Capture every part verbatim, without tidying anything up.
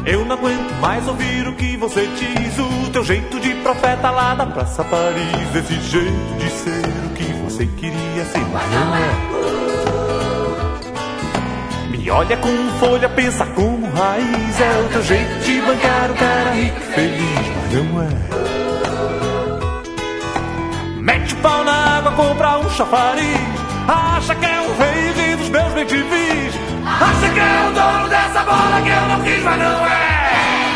Eu não aguento mais ouvir o que você diz. O teu jeito de profeta lá da Praça Paris. Esse jeito de ser o que você queria ser, mas não é. Me olha como folha, pensa como raiz. É o teu jeito de bancar o cara rico e feliz, mas não é. Mete o pau na água, compra um chafariz. Acha que é o rei, rei dos meus bem te vis. Acha que é o dono dessa bola que eu não quis, mas não é.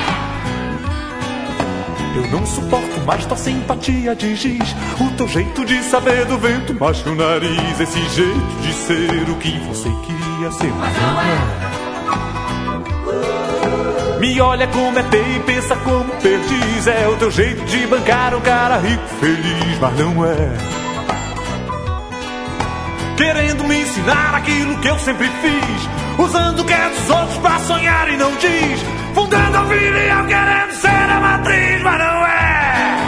Eu não suporto mais tua simpatia de giz. O teu jeito de saber do vento mais que o nariz. Esse jeito de ser o que você queria ser, mas não é. Me olha como é teio e pensa como perdiz. É o teu jeito de bancar um cara rico feliz, mas não é. Querendo me ensinar aquilo que eu sempre fiz, usando o que é dos outros pra sonhar e não diz. Fundando a filial, querendo ser a matriz, mas não é.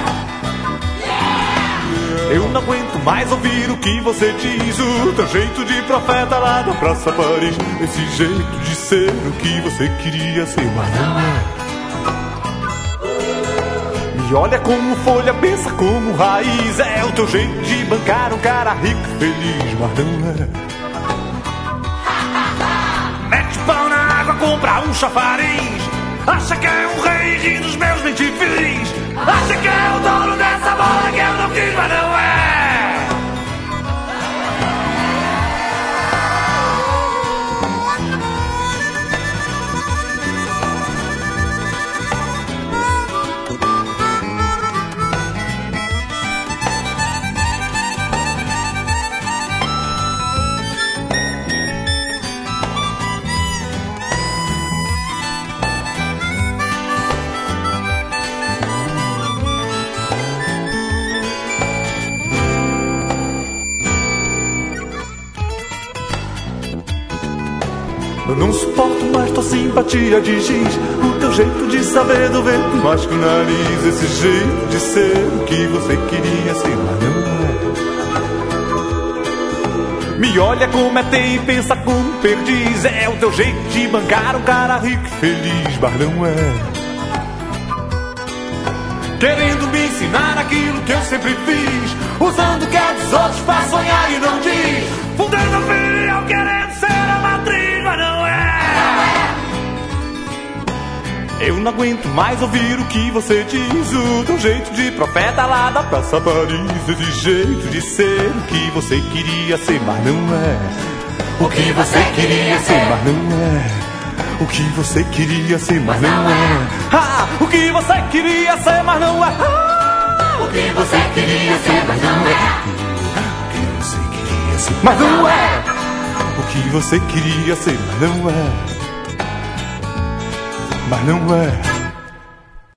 Eu não aguento mais ouvir o que você diz. O teu jeito de profeta lá da Praça Paris. Esse jeito de ser o que você queria ser, mas não é. Me olha como folha, pensa como raiz. É o teu jeito de bancar um cara rico e feliz, mas não é. Mete o pau na água, compra um chafariz. Acha que é um rei, ri dos meus bem te fiz. Acha que é o dono dessa bola que eu não quis, mas não é. Eu não suporto mais tua simpatia de giz. O teu jeito de saber do vento mais que o nariz. Esse jeito de ser o que você queria ser, mas não é. Me olha como é teio e pensa como perdiz. É o teu jeito de bancar um cara rico e feliz, mas não é. Querendo me ensinar aquilo que eu sempre fiz, usando o que é dos outros pra sonhar e não diz. Fundando a filial, querendo ser a matriz, mas não é. Eu não aguento mais ouvir o que você diz. O teu jeito de profeta lá da Praça Paris. Esse jeito de ser o que você queria ser, mas não é. O que você queria ser, mas não é. O que você queria ser, mas não é. Ah, o que você queria ser, mas não é. Ah, o que você queria ser, mas não é. O que você queria ser, mas não é. O que você queria ser, mas não é. Mas não é.